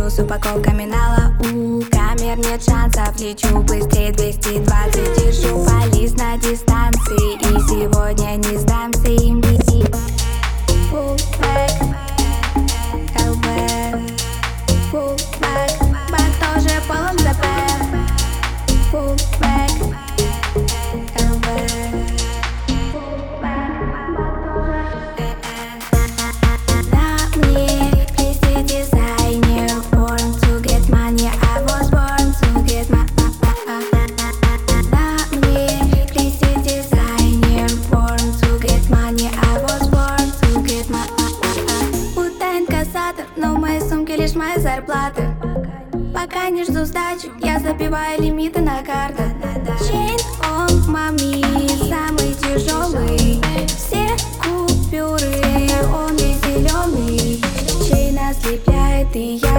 Груз с упаковками на лау. Камер нет шансов, лечу быстрее 220. Держу полис на дистанции, и сегодня не сдамся им. Фулбэк, ЛБ. Фулбэк, бак тоже полон ЗП. Фулбэк, ЛБ. На мне крестный дизайнер. Born to get money, I was born to get money. На мне крестный дизайнер. Born to get money, I was born to get money. Будто инкассатор, но в моей сумке лишь моя зарплата. Пока не жду сдачу, я забиваю лимиты на картах. Chain on мами, самый тяжелый. Все купюры, он весь зеленый. Чейн ослепляет, и я